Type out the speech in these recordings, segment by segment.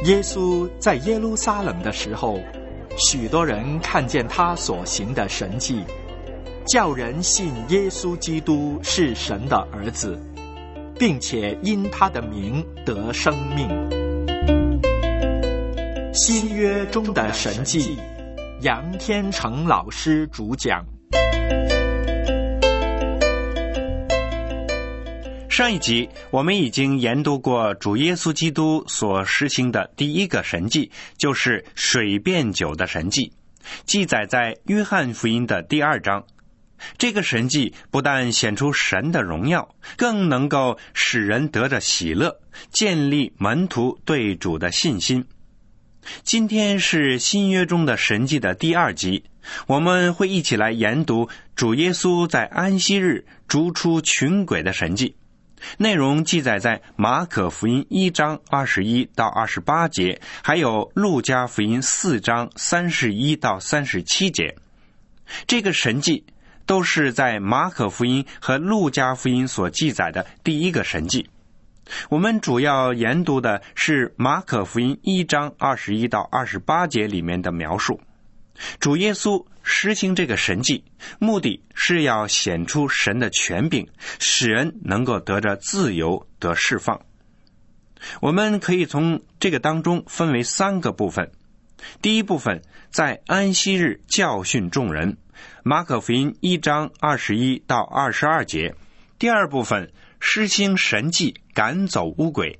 耶稣在耶路撒冷的时候，许多人看见他所行的神迹，叫人信耶稣基督是神的儿子，并且因他的名得生命。新约中的神迹，杨天成老师主讲。 上一集我们已经研读过主耶稣基督所实行的第一个神迹，就是水变酒的神迹，记载在约翰福音的第2章。这个神迹不但显出神的荣耀，更能够使人得着喜乐，建立门徒对主的信心。今天是新约中的神迹的第2集，我们会一起来研读主耶稣在安息日逐出群鬼的神迹。内容记载在马可福音1章21到28节，还有路加福音4章31到37节。这个神迹都是在马可福音和路加福音所记载的第一个神迹。我们主要研读的是马可福音1章21到28节里面的描述。主耶稣实行这个神迹，目的是要显出神的权柄，使人能够得着自由，得释放。我们可以从这个当中分为3个部分。第一部分，在安息日教训众人，马可福音1章21到22节。第二部分，施行神迹，赶走污鬼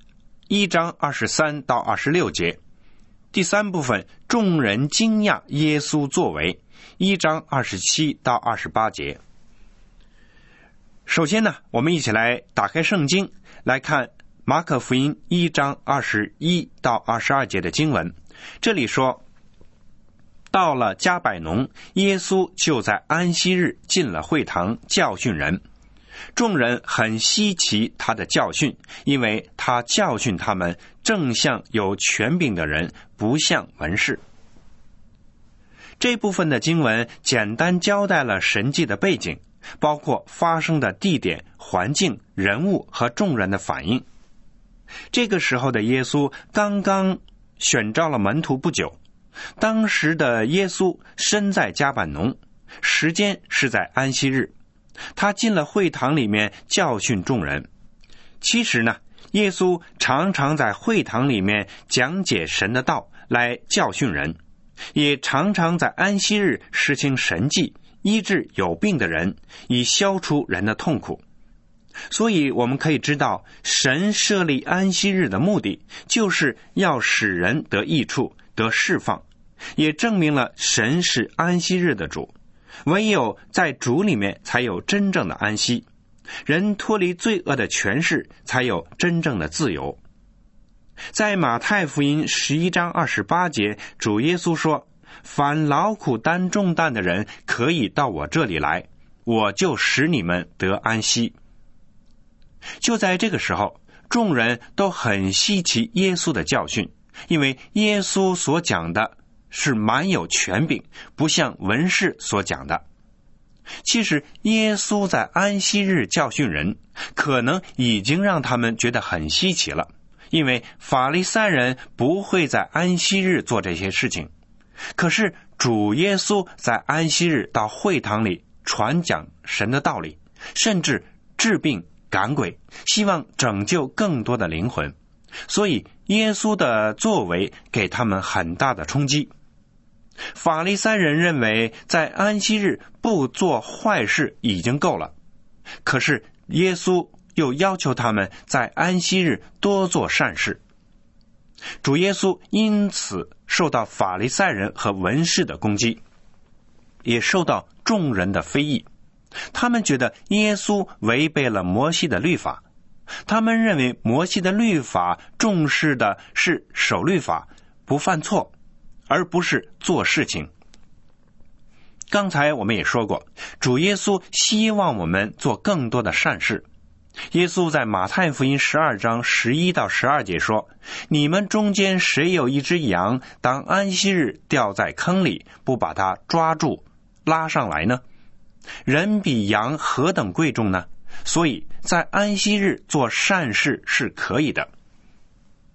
，1章23到26节。第3部分，众人惊讶耶稣作为，1章27到28节。首先呢，我们一起来打开圣经，来看马可福音1章21到22节的经文。这里说，到了加百农，耶稣就在安息日进了会堂教训人。众人很稀奇他的教训，因为他教训他们正像有权柄的人，不像文士。这部分的经文简单交代了神迹的背景，包括发生的地点、环境、人物和众人的反应。这个时候的耶稣刚刚选召了门徒不久，当时的耶稣身在加百农，时间是在安息日。他进了会堂里面教训众人。其实呢，耶稣常常在会堂里面讲解神的道来教训人，也常常在安息日实行神迹，医治有病的人，以消除人的痛苦。所以我们可以知道，神设立安息日的目的就是要使人得益处，得释放，也证明了神是安息日的主。唯有在主里面才有真正的安息，人脱离罪恶的权势，才有真正的自由。在马太福音11章28节，主耶稣说，凡劳苦担重担的人可以到我这里来，我就使你们得安息。就在这个时候，众人都很稀奇耶稣的教训，因为耶稣所讲的是蛮有权柄，不像文士所讲的。其实耶稣在安息日教训人，可能已经让他们觉得很稀奇了，因为法利赛人不会在安息日做这些事情。可是主耶稣在安息日到会堂里传讲神的道理，甚至治病赶鬼，希望拯救更多的灵魂。所以耶稣的作为给他们很大的冲击。法利赛人认为在安息日不做坏事已经够了，可是耶稣又要求他们在安息日多做善事。主耶稣因此受到法利赛人和文士的攻击，也受到众人的非议。他们觉得耶稣违背了摩西的律法，他们认为摩西的律法重视的是守律法，不犯错，而不是做事情。刚才我们也说过，主耶稣希望我们做更多的善事。耶稣在马太福音12章11到12节说，你们中间谁有一只羊，当安息日掉在坑里，不把它抓住拉上来呢？人比羊何等贵重呢？所以在安息日做善事是可以的。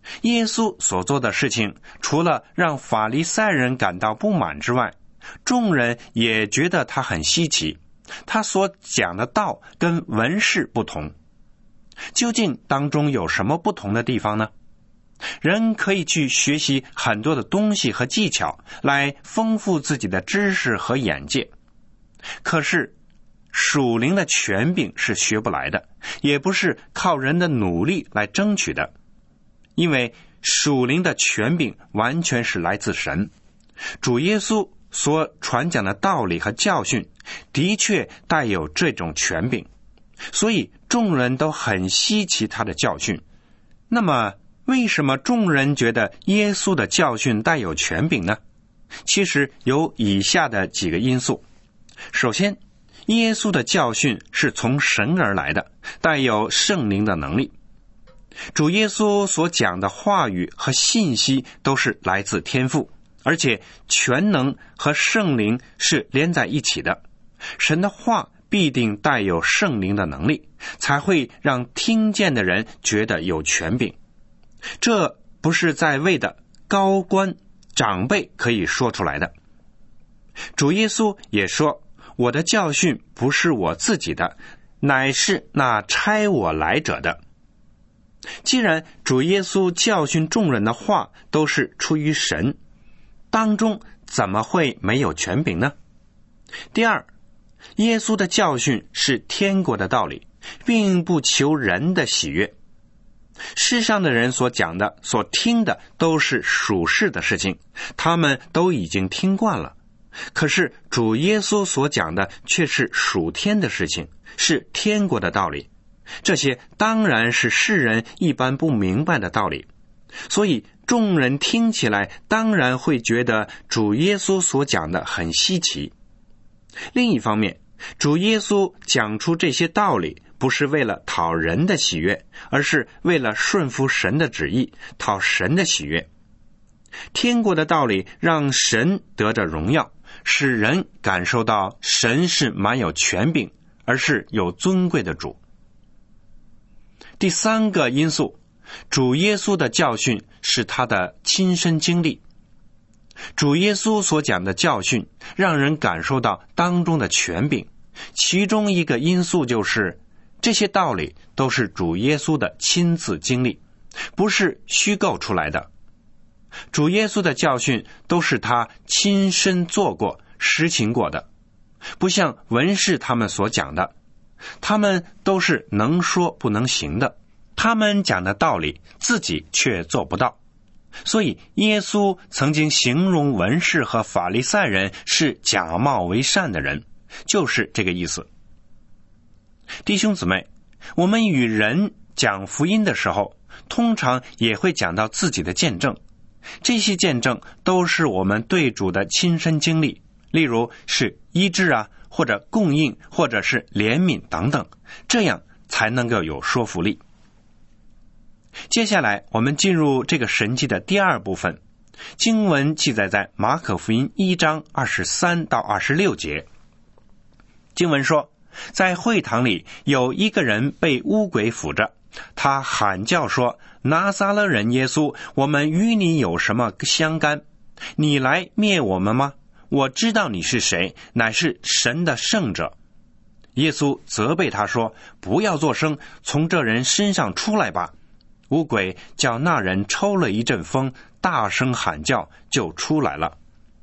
耶稣所做的事情，除了让法利赛人感到不满之外，众人也觉得他很稀奇，他所讲的道跟文士不同。究竟当中有什么不同的地方呢？人可以去学习很多的东西和技巧，来丰富自己的知识和眼界。可是属灵的权柄是学不来的，也不是靠人的努力来争取的，因为属灵的权柄完全是来自神。主耶稣所传讲的道理和教训的确带有这种权柄，所以众人都很稀奇他的教训。那么为什么众人觉得耶稣的教训带有权柄呢？其实有以下的几个因素。首先，耶稣的教训是从神而来的，带有圣灵的能力。主耶稣所讲的话语和信息都是来自天父，而且全能和圣灵是连在一起的。神的话必定带有圣灵的能力，才会让听见的人觉得有权柄。这不是在位的高官长辈可以说出来的。主耶稣也说，我的教训不是我自己的，乃是那差我来者的。既然主耶稣教训众人的话都是出于神，当中怎么会没有权柄呢？第二，耶稣的教训是天国的道理，并不求人的喜悦。世上的人所讲的、所听的都是属世的事情，他们都已经听惯了。可是主耶稣所讲的却是属天的事情，是天国的道理。这些当然是世人一般不明白的道理，所以众人听起来当然会觉得主耶稣所讲的很稀奇。另一方面，主耶稣讲出这些道理，不是为了讨人的喜悦，而是为了顺服神的旨意，讨神的喜悦。天国的道理让神得着荣耀，使人感受到神是蛮有权柄，而是有尊贵的主。第三个因素，主耶稣的教训是他的亲身经历。主耶稣所讲的教训让人感受到当中的权柄，其中一个因素就是这些道理都是主耶稣的亲自经历，不是虚构出来的。主耶稣的教训都是他亲身做过、实行过的，不像文士他们所讲的，他们都是能说不能行的，他们讲的道理自己却做不到。所以耶稣曾经形容文士和法利赛人是假冒为善的人，就是这个意思。弟兄姊妹，我们与人讲福音的时候，通常也会讲到自己的见证，这些见证都是我们对主的亲身经历，例如是医治啊，或者供应，或者是怜悯等等，这样才能够有说服力。接下来我们进入这个神迹的第二部分，经文记载在马可福音1章23到26节。经文说，在会堂里有一个人被污鬼附着，他喊叫说，拿撒勒人耶稣，我们与你有什么相干？你来灭我们吗？我知道你是谁，乃是神的圣者。耶稣责备他说，不要作声，从这人身上出来吧。污鬼叫那人抽了一阵风，大声喊叫，就出来了。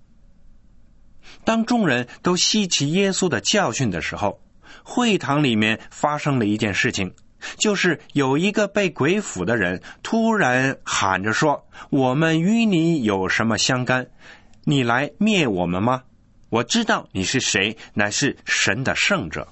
当众人都稀奇耶稣的教训的时候，会堂里面发生了一件事情，就是有一个被鬼附的人突然喊着说，我们与你有什么相干？你来灭我们吗？我知道你是谁，乃是神的圣者。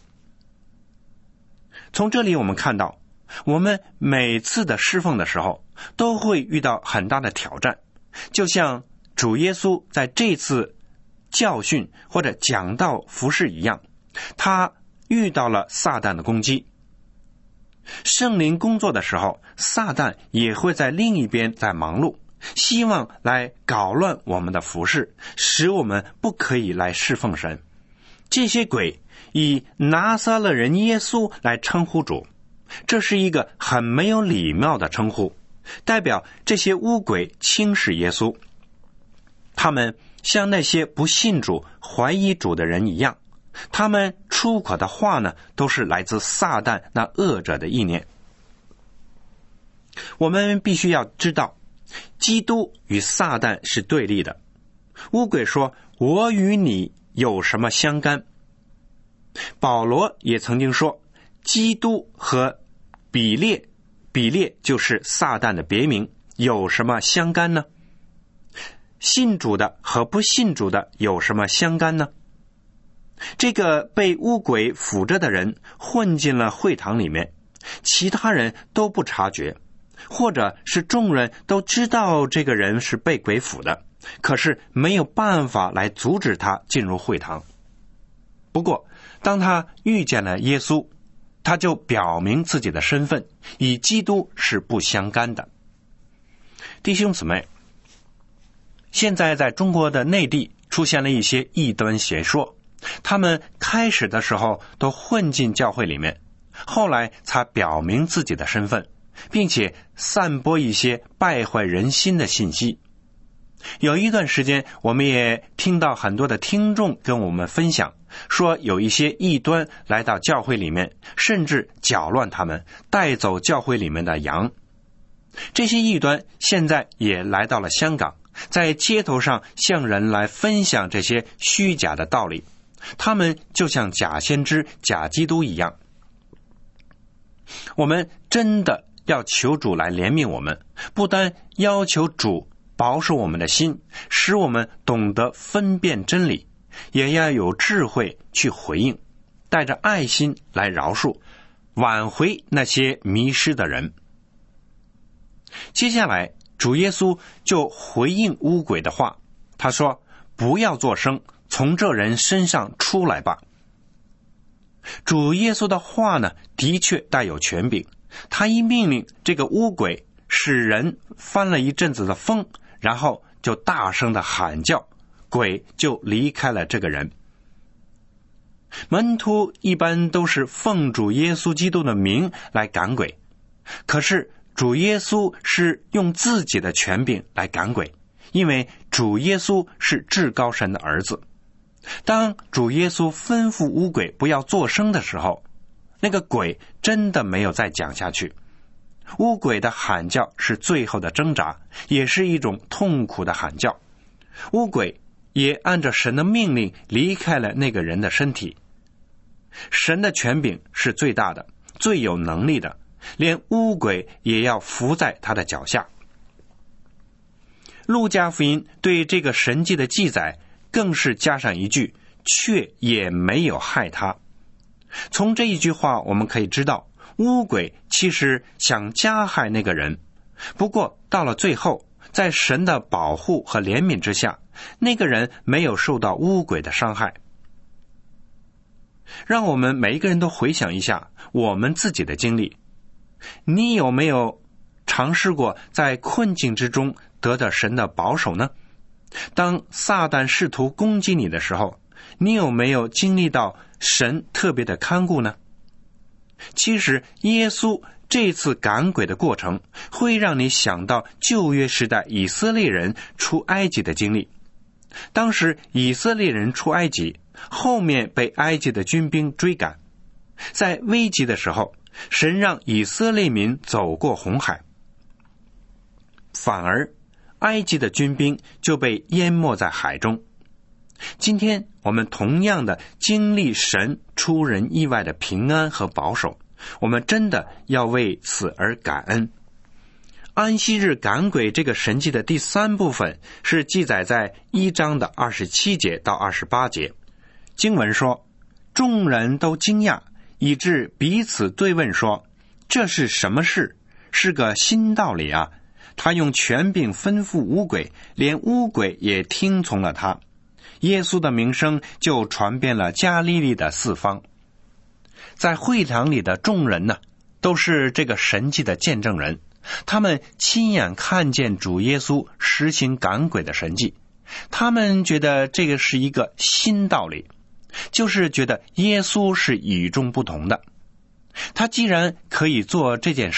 从这里我们看到，我们每次的侍奉的时候都会遇到很大的挑战，就像主耶稣在这次教训或者讲道服事一样，他遇到了撒旦的攻击。圣灵工作的时候，撒旦也会在另一边在忙碌，希望来搞乱我们的服事，使我们不可以来侍奉神。这些鬼以拿撒勒人耶稣来称呼主，这是一个很没有礼貌的称呼， 代表这些污鬼轻视耶稣。他们像那些不信主、怀疑主的人一样，他们出口的话呢，都是来自撒旦那恶者的意念。我们必须要知道，基督与撒旦是对立的。污鬼说，我与你有什么相干？保罗也曾经说，基督和比列就是撒旦的别名，有什么相干呢？信主的和不信主的有什么相干呢？这个被污鬼附着的人混进了会堂里面，其他人都不察觉，或者是众人都知道这个人是被鬼附的，可是没有办法来阻止他进入会堂。不过当他遇见了耶稣，他就表明自己的身份，与基督是不相干的。弟兄姊妹，现在在中国的内地出现了一些异端邪说，他们开始的时候都混进教会里面，后来才表明自己的身份，并且散播一些败坏人心的信息。有一段时间，我们也听到很多的听众跟我们分享，说有一些异端来到教会里面，甚至搅乱他们，带走教会里面的羊。这些异端现在也来到了香港，在街头上向人来分享这些虚假的道理，他们就像假先知、假基督一样。我们真的要求主来怜悯我们，不单要求主保守我们的心，使我们懂得分辨真理，也要有智慧去回应，带着爱心来饶恕，挽回那些迷失的人。接下来主耶稣就回应污鬼的话，他说，不要作声，从这人身上出来吧。主耶稣的话呢，的确带有权柄，他一命令这个污鬼，使人翻了一阵子的风，然后就大声的喊叫，鬼就离开了这个人。门徒一般都是奉主耶稣基督的名来赶鬼，可是主耶稣是用自己的权柄来赶鬼，因为主耶稣是至高神的儿子。当主耶稣吩咐污鬼不要作声的时候，那个鬼真的没有再讲下去。污鬼的喊叫是最后的挣扎，也是一种痛苦的喊叫。污鬼也按照神的命令离开了那个人的身体。神的权柄是最大的，最有能力的，连污鬼也要伏在他的脚下。路加福音对这个神迹的记载更是加上一句，却也没有害他。从这一句话我们可以知道，污鬼其实想加害那个人，不过到了最后，在神的保护和怜悯之下，那个人没有受到污鬼的伤害。让我们每一个人都回想一下我们自己的经历，你有没有尝试过在困境之中得到神的保守呢？当撒旦试图攻击你的时候，你有没有经历到神特别的看顾呢？其实耶稣这次赶鬼的过程会让你想到旧约时代以色列人出埃及的经历。当时以色列人出埃及，后面被埃及的军兵追赶，在危急的时候，神让以色列民走过红海，反而埃及的军兵就被淹没在海中。今天我们同样的经历神出人意外的平安和保守，我们真的要为此而感恩。安息日赶鬼这个神迹的第3部分是记载在1章的27节到28节。经文说，众人都惊讶，以致彼此对问说，这是什么事？是个新道理啊！他用权柄吩咐污鬼，连污鬼也听从了他。耶稣的名声就传遍了加利利的四方。在会堂里的众人呢，都是这个神迹的见证人，他们亲眼看见主耶稣实行赶鬼的神迹，他们觉得这个是一个新道理，就是觉得耶稣是与众不同的。他既然可以做这件事，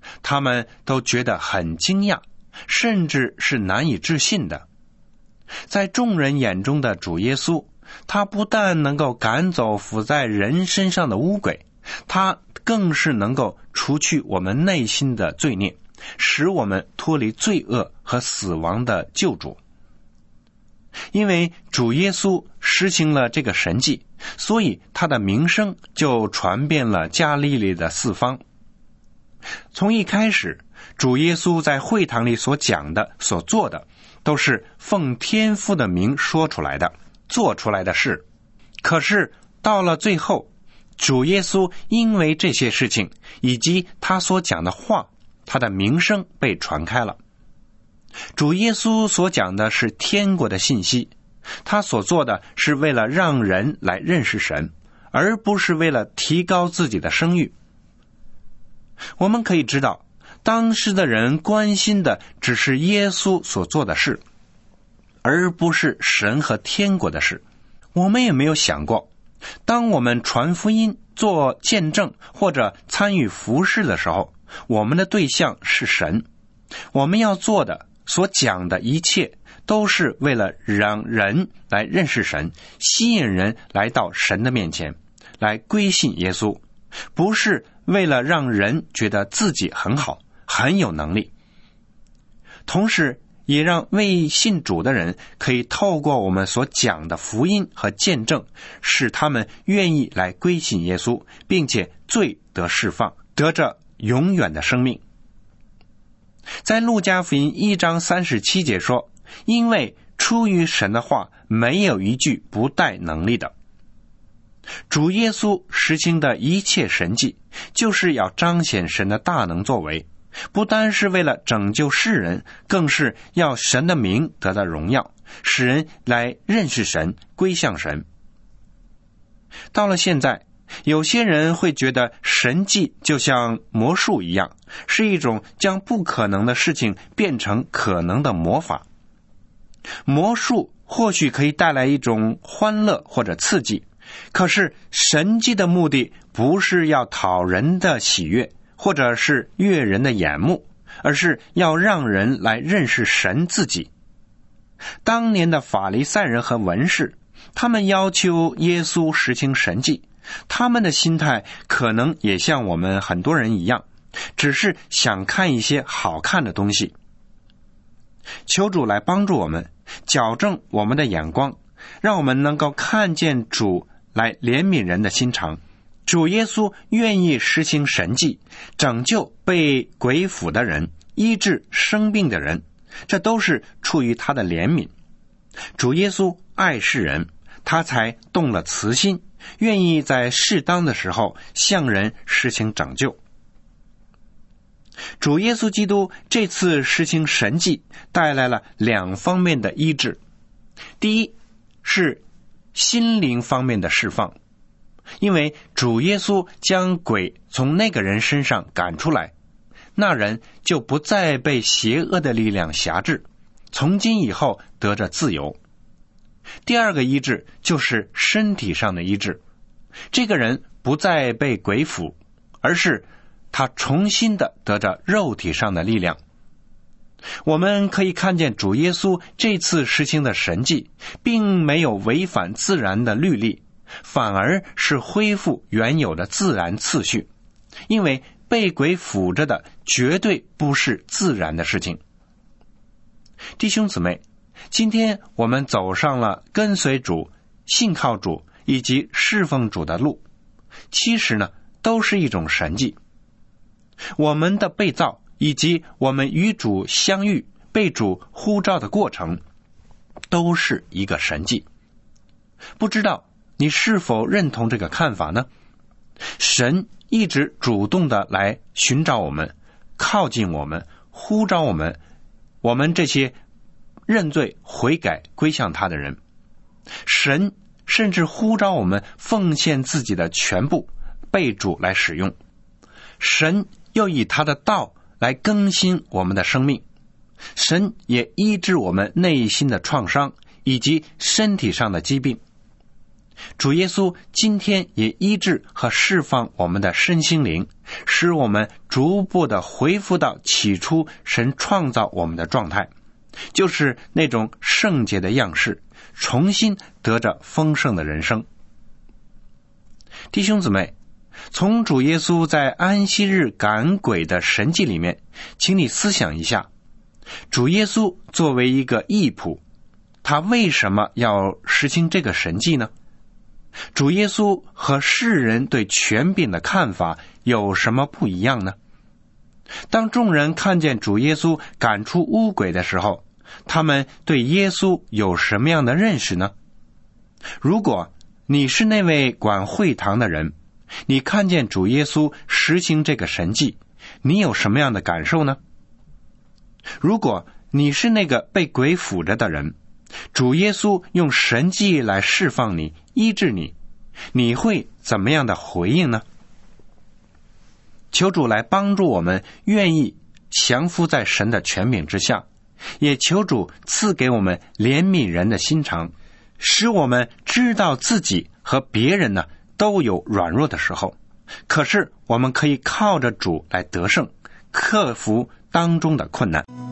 他们都觉得很惊讶，甚至是难以置信的。在众人眼中的主耶稣，他不但能够赶走附在人身上的污鬼，他更是能够除去我们内心的罪孽，使我们脱离罪恶和死亡的救主。因为主耶稣实行了这个神迹，所以他的名声就传遍了加利利的四方。从一开始，主耶稣在会堂里所讲的、所做的，都是奉天父的名说出来的、做出来的事。可是到了最后，主耶稣因为这些事情以及他所讲的话，他的名声被传开了。主耶稣所讲的是天国的信息，他所做的是为了让人来认识神，而不是为了提高自己的声誉。我们可以知道，当时的人关心的只是耶稣所做的事，而不是神和天国的事。我们也没有想过，当我们传福音、做见证或者参与服事的时候，我们的对象是神。我们要做的、所讲的一切，都是为了让人来认识神，吸引人来到神的面前，来归信耶稣，不是为了让人觉得自己很好、很有能力。同时也让未信主的人可以透过我们所讲的福音和见证，使他们愿意来归信耶稣，并且罪得释放，得着永远的生命。在路加福音1章37节说，因为出于神的话，没有一句不带能力的。主耶稣实行的一切神迹，就是要彰显神的大能作为，不单是为了拯救世人，更是要神的名得到荣耀，使人来认识神，归向神。到了现在，有些人会觉得神迹就像魔术一样，是一种将不可能的事情变成可能的魔法。魔术或许可以带来一种欢乐或者刺激，可是神迹的目的不是要讨人的喜悦，或者是悦人的眼目，而是要让人来认识神自己。当年的法利赛人和文士，他们要求耶稣实行神迹，他们的心态可能也像我们很多人一样，只是想看一些好看的东西。求主来帮助我们，矫正我们的眼光，让我们能够看见主来怜悯人的心肠。主耶稣愿意实行神迹，拯救被鬼附的人，医治生病的人，这都是出于他的怜悯。主耶稣爱世人，他才动了慈心，愿意在适当的时候向人实行拯救。主耶稣基督这次实行神迹，带来了两方面的医治。第一是心灵方面的释放，因为主耶稣将鬼从那个人身上赶出来，那人就不再被邪恶的力量辖制，从今以后得着自由。第二个医治就是身体上的医治，这个人不再被鬼附，而是他重新的得着肉体上的力量。我们可以看见主耶稣这次实行的神迹，并没有违反自然的律例，反而是恢复原有的自然次序，因为被鬼附着的绝对不是自然的事情。弟兄姊妹，今天我们走上了跟随主、信靠主以及侍奉主的路，其实呢，都是一种神迹。我们的被造以及我们与主相遇、被主呼召的过程，都是一个神迹。不知道你是否认同这个看法呢？神一直主动的来寻找我们，靠近我们，呼召我们，我们这些认罪悔改归向他的人。神甚至呼召我们奉献自己的全部，被主来使用。神又以他的道来更新我们的生命，神也医治我们内心的创伤以及身体上的疾病。主耶稣今天也医治和释放我们的身心灵， 使我们逐步的恢复到起初神创造我们的状态，就是那种圣洁的样式，重新得着丰盛的人生。弟兄姊妹，从主耶稣在安息日赶鬼的神迹里面，请你思想一下，主耶稣作为一个义仆，他为什么要实行这个神迹呢？主耶稣和世人对权柄的看法有什么不一样呢？当众人看见主耶稣赶出污鬼的时候，他们对耶稣有什么样的认识呢？如果你是那位管会堂的人，你看见主耶稣实行这个神迹，你有什么样的感受呢？如果你是那个被鬼附着的人，主耶稣用神迹来释放你、医治你，你会怎么样的回应呢？求主来帮助我们愿意降服在神的权柄之下，也求主赐给我们怜悯人的心肠，使我们知道自己和别人呢都有软弱的时候，可是我们可以靠着主来得胜，克服当中的困难。